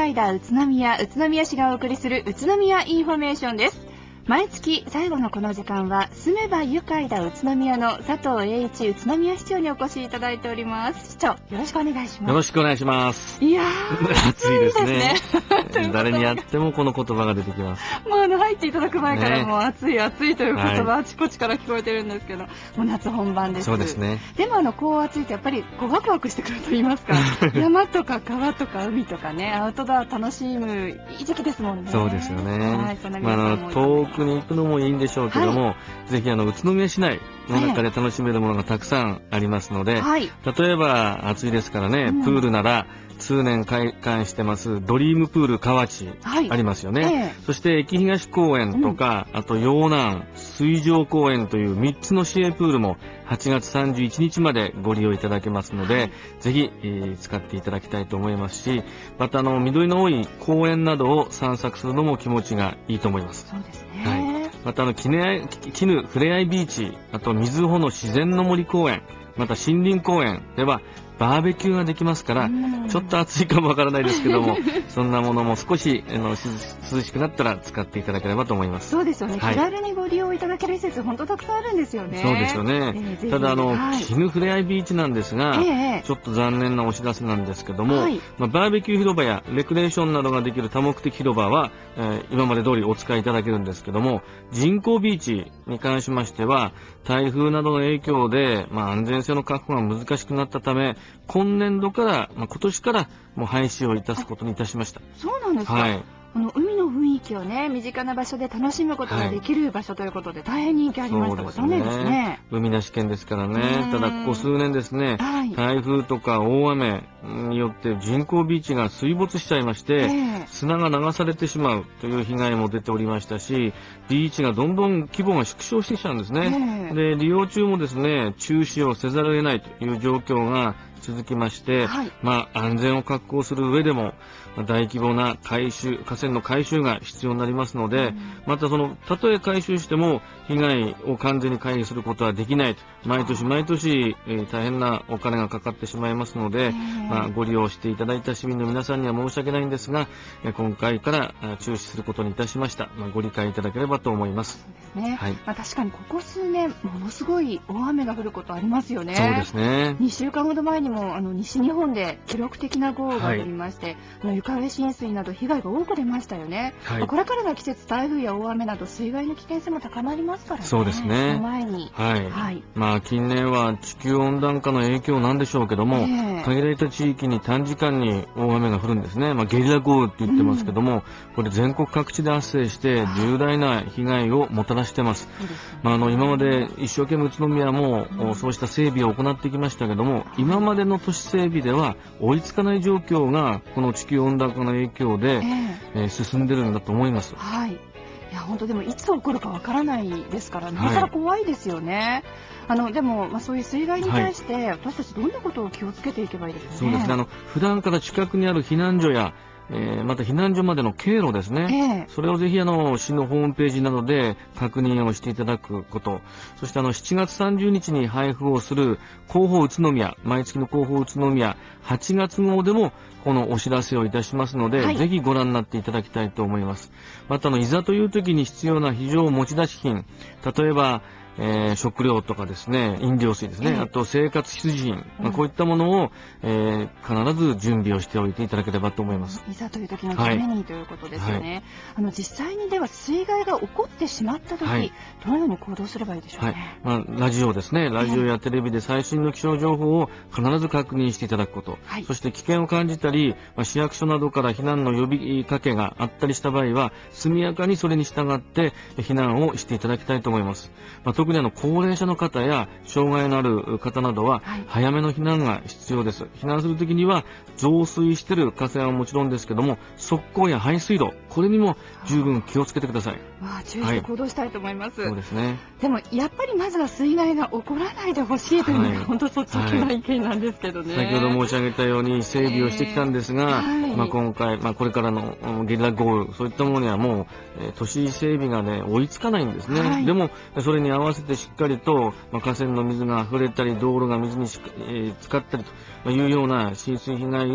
海田宇都宮市がお送りする宇都宮インフォメーションです。毎月最後のこの時間は住めば愉快だ宇都宮の佐藤栄一宇都宮市長にお越しいただいております。市長、よろしくお願いします。 よろしくお願いします。 いやー暑いですね。誰にややってもこの言葉が出てきます。 もう入っていただく前からもう暑い暑いという言葉、 はい、 あちこちから聞こえてるんですけど、もう夏本番です。 そうですね。 でもこう暑いとやっぱりこうワクワクしてくると言いますか山とか川とか海とかね、アウトドア楽しむいい時期ですもんね。 そうですよね。 はい、そんな皆さんも遠くに行くのもいいんでしょうけども、はい、ぜひ宇都宮市内の中で楽しめるものがたくさんありますので、はい、例えば暑いですからね、プールなら通年開館してますドリームプール河内ありますよね。そして駅東公園とか、あと陽南水上公園という3つの市営プールも8月31日までご利用いただけますので、ぜひ、使っていただきたいと思いますし、また緑の多い公園などを散策するのも気持ちがいいと思います。 そうですね。 また絹ふれあいビーチ、あと瑞穂の自然の森公園、また森林公園ではバーベキューができますから、ちょっと暑いかもわからないですけどもそんなものも少し涼しくなったら使っていただければと思います。 そうですよね、気軽にご利用いただける施設本当たくさんあるんですよね。 そうですよね。ただ絹ふれあいビーチなんですが、ちょっと残念なお知らせなんですけども、バーベキュー広場やレクレーションなどができる多目的広場は、今まで通りお使いいただけるんですけども、人工ビーチに関しましては台風などの影響で、安全性の確保が難しくなったため、今年度から、今年からもう廃止をいたすことにいたしました。 そうなんですか。はい、海の雰囲気をね、身近な場所で楽しむことができる場所ということで、大変人気ありましたことね。ですね。 海なし県ですからね。ただここ数年ですね、台風とか大雨によって人工ビーチが水没しちゃいまして、砂が流されてしまうという被害も出ておりましたし、ビーチがどんどん規模が縮小してきたんですね。で、利用中もですね、中止をせざるを得ないという状況が続きまして、安全を確保する上でも大規模な河川の改修が必要になりますので、またたとえ改修しても被害を完全に回避することはできないと、毎年毎年、大変なお金がかかってしまいますので、ご利用していただいた市民の皆さんには申し訳ないんですが、今回から中止することにいたしました。ご理解いただければと思います。 そうですね。確かにここ数年ものすごい大雨が降ることありますよね。 そうですね。 2週間ほど前にも西日本で記録的な豪雨が降りまして、床上浸水など被害が多く出ましたよね。これからの季節、台風や大雨など水害の危険性も高まりますからね。 そうですね。 その前に、 近年は地球温暖化の影響なんでしょうけども、限られた地域に短時間に大雨が降るんですね。ゲリラ豪雨って言ってますけども、これ全国各地で発生して重大な被害をもたらしてます。今まで一生懸命宇都宮もそうした整備を行ってきましたけども、今までの都市整備では追いつかない状況がこの地球温暖化の影響で、進んでるんだと思います。 いや本当でもいつ起こるかわからないですから、なおさら怖いですよね。でも、そういう水害に対して私たちどんなことを気をつけていけばいいですかね。 そうですね。普段から近くにある避難所やまた避難所までの経路ですね、それをぜひ市のホームページなどで確認をしていただくこと、そして7月30日に配布をする広報宇都宮、毎月の広報宇都宮8月号でもこのお知らせをいたしますので、ぜひご覧になっていただきたいと思います。またいざという時に必要な非常持ち出し品、例えば食料とかですね、飲料水ですね、あと生活必需品、こういったものを、必ず準備をしておいていただければと思います。 いざという時のためにということですよね。実際にでは水害が起こってしまった時、どのように行動すればいいでしょうね。 ラジオですね、ラジオやテレビで最新の気象情報を必ず確認していただくこと、そして危険を感じたり、市役所などから避難の呼びかけがあったりした場合は速やかにそれに従って避難をしていただきたいと思います。特に高齢者の方や障害のある方などは早めの避難が必要です。避難するときには増水している河川はもちろんですけども、側溝や排水路、これにも十分気をつけてください。 注意して行動したいと思います。 そうですね。 でもやっぱりまずは水害が起こらないでほしいというのが本当率直な意見なんですけどね。 先ほど申し上げたように整備をしてきたんですが、今回、これからのゲリラ豪雨、そういったものにはもう、都市整備がね追いつかないんですね。でもそれに合わせてしっかりと、河川の水が溢れたり道路が水に浸かったりというような浸水被害を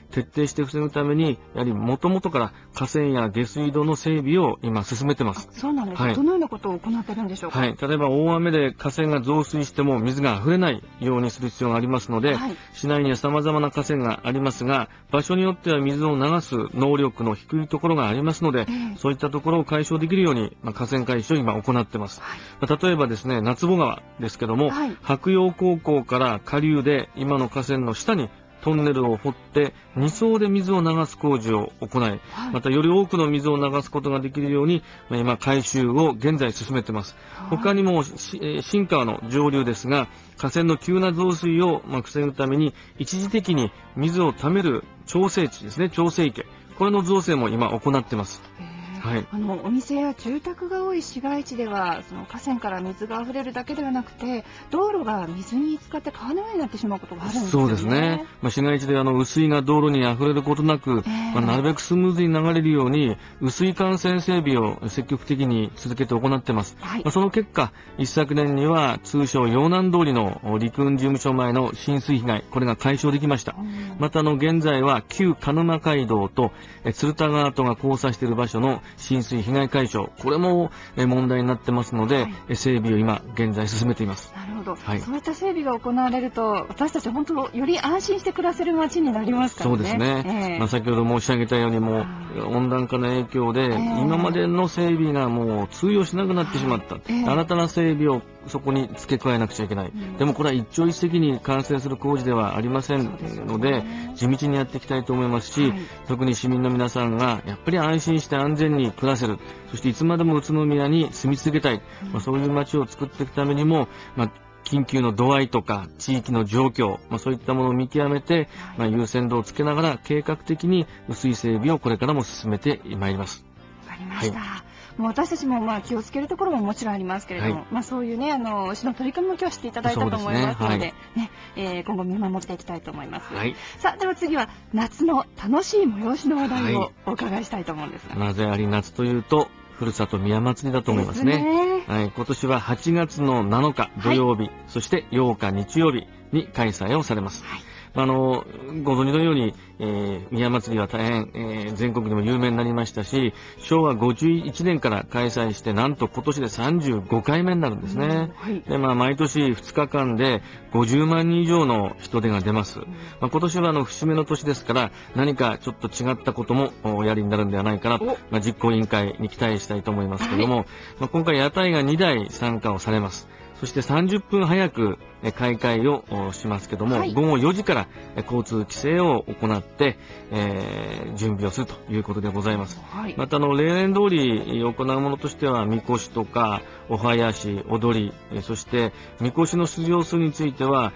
徹底して防ぐために、やはり元々から河川や下水道の整備を今進めてます。 そうなんですね。どのようなことを行っているんでしょうか。 例えば大雨で河川が増水しても水が溢れないようにする必要がありますので、市内には様々な河川がありますが、場所によっては水を流す能力の低いところがありますので、そういったところを解消できるように、河川改修を今行っています。例えばですね、夏保川ですけども、白洋高校から下流で今の河川の下にトンネルを掘って2層で水を流す工事を行い、またより多くの水を流すことができるように、今改修を現在進めています。他にも新川の上流ですが、河川の急な増水を防ぐために一時的に水を貯める調整池ですね、調整池、これの造成も今行っています。 お店や住宅が多い市街地では、その河川から水が溢れるだけではなくて、道路が水に浸かって川のようになってしまうことがあるんですよね。 そうですね。市街地で雨水が道路に溢れることなく、なるべくスムーズに流れるように、雨水管線整備を積極的に続けて行っています。その結果、一昨年には通称陽南通りの陸運事務所前の浸水被害、これが解消できました。また現在は旧鹿沼街道と鶴田川とが交差している場所の浸水被害解消、これも問題になってますので、整備を今現在進めています。 なるほど。そういった整備が行われると、私たち本当より安心して暮らせる街になりますからね。 そうですね。先ほど申し上げたように、もう温暖化の影響で、今までの整備がもう通用しなくなってしまった。新たな整備をそこに付け加えなくちゃいけない。でもこれは一朝一夕に完成する工事ではありませんので、地道にやっていきたいと思いますし、特に市民の皆さんがやっぱり安心して安全に暮らせる、そしていつまでも宇都宮に住み続けたい、そういう街を作っていくためにも、緊急の度合いとか地域の状況、そういったものを見極めて、優先度をつけながら計画的に雨水整備をこれからも進めてまいります。 わかりました。もう私たちも気をつけるところももちろんありますけれども、そういうね、市の取り組みも今日していただいたと思いますので、今後見守っていきたいと思います。さあ、では次は夏の楽しい催しの話題をお伺いしたいと思うんですが。 なぜあり夏というと、ふるさと宮祭りだと思いますね。今年は8月の7日土曜日、そして8日日曜日に開催をされます。ご存知のように、宮祭りは大変、全国でも有名になりましたし、昭和51年から開催して、なんと今年で35回目になるんですね。で、毎年2日間で50万人以上の人出が出ます。今年は節目の年ですから、何かちょっと違ったこともおやりになるんではないかなと、実行委員会に期待したいと思いますけれども、今回屋台が2台参加をされます。そして30分早く開会をしますけども、午後4時から交通規制を行って、準備をするということでございます。また例年通り行うものとしては、みこしとかお囃子、踊り、そしてみこしの出場数については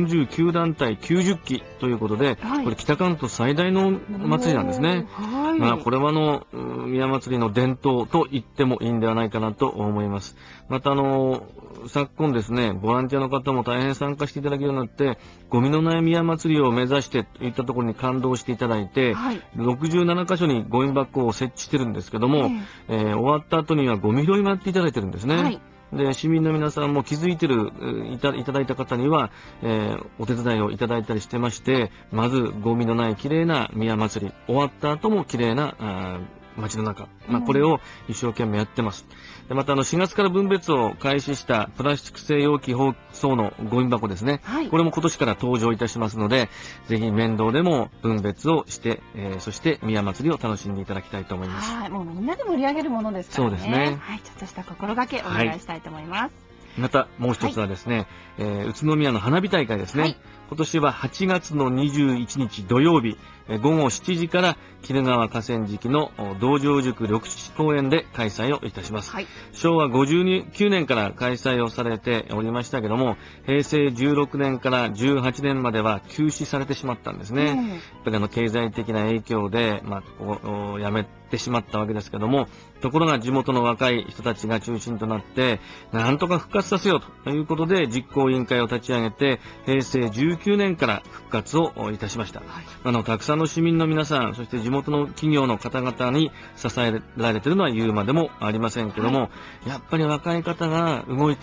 49団体90基ということで、これ北関東最大の祭りなんですね。これは宮祭りの伝統と言ってもいいんではないかなと思います。また昨今ですね、ボランティアの方も大変参加していただけるようになって、ゴミのない宮祭りを目指してといったところに感動していただいて、67カ所にゴミ箱を設置してるんですけども、終わった後にはゴミ拾いもやっていただいてるんですね。で、市民の皆さんも気づいていただいた方には、お手伝いをいただいたりしてまして、まずゴミのない綺麗な宮祭り、終わった後も綺麗な街の中、これを一生懸命やってます。で、また4月から分別を開始したプラスチック製容器包装のゴミ箱ですね、これも今年から登場いたしますので、ぜひ面倒でも分別をして、そして宮祭りを楽しんでいただきたいと思います。 もうみんなで盛り上げるものですからね。 そうですね。 ちょっとした心がけお願いしたいと思います。 またもう一つはですね、宇都宮の花火大会ですね。今年は8月の21日土曜日、午後7時から鬼怒川河川敷の道場塾緑地公園で開催をいたします。昭和59年から開催をされておりましたけども、平成16年から18年までは休止されてしまったんですね。やっぱり経済的な影響で、やめてしまったわけですけども、ところが地元の若い人たちが中心となって、なんとか復活させようということで実行委員会を立ち上げて、平成19年から復活をいたしました。たくさんの市民の皆さん、そして地元の企業の方々に支えられているのは言うまでもありませんけども、やっぱり若い方が動いて、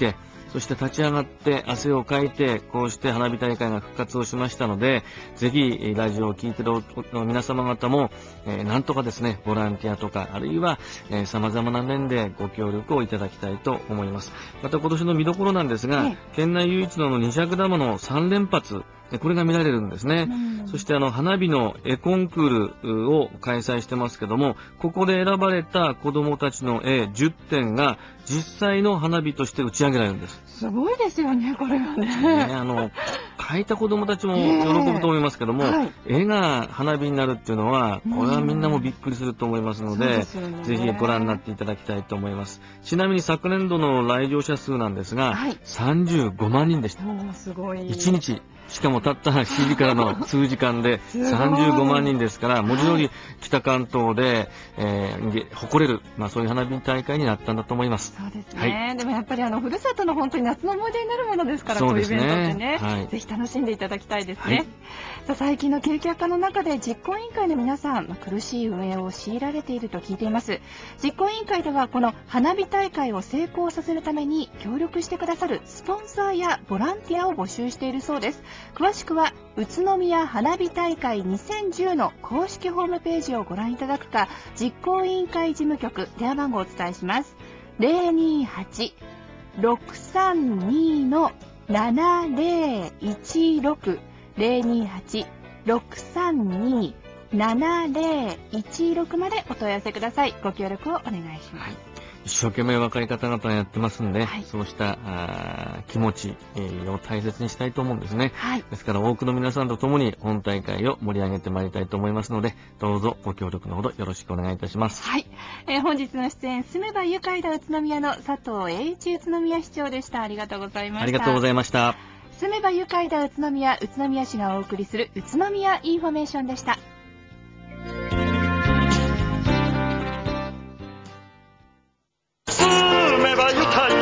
そして立ち上がって汗をかいて、こうして花火大会が復活をしましたので、ぜひラジオを聞いている皆様方も、なんとかですね、ボランティアとか、あるいは、様々な面でご協力をいただきたいと思います。また今年の見どころなんですが、県内唯一の二尺玉の3連発、これが見られるんですね。そして花火の絵コンクールを開催してますけども、ここで選ばれた子供たちの絵10点が実際の花火として打ち上げられるんです。 すごいですよね、これはね。 描いた子供たちも喜ぶと思いますけども、絵が花火になるっていうのは、これはみんなもびっくりすると思いますので、ぜひご覧になっていただきたいと思います。ちなみに昨年度の来場者数なんですが、35万人でした。 すごい。 1日。しかもたった7時からの数時間で35万人ですから、文字通り北関東で、誇れる、そういう花火大会になったんだと思います。 そうですね。でもやっぱりふるさとの本当に夏の思い出になるものですから、こういうイベントってね、ぜひ楽しんでいただきたいですね。さあ、最近の景気悪化の中で実行委員会の皆さん、苦しい運営を強いられていると聞いています。実行委員会ではこの花火大会を成功させるために協力してくださるスポンサーやボランティアを募集しているそうです。詳しくは宇都宮花火大会2010の公式ホームページをご覧いただくか、実行委員会事務局電話番号をお伝えします。 028-632-7016 028-632-7016 までお問い合わせください。ご協力をお願いします。 一生懸命若い方々がやってますんで、そうした気持ちを大切にしたいと思うんですね。ですから多くの皆さんと共に本大会を盛り上げてまいりたいと思いますので、どうぞご協力のほどよろしくお願いいたします。 本日の出演、住めば愉快だ宇都宮の佐藤栄一宇都宮市長でした。ありがとうございました。 ありがとうございました。 住めば愉快だ宇都宮、宇都宮市がお送りする宇都宮インフォメーションでした。 住めば愉快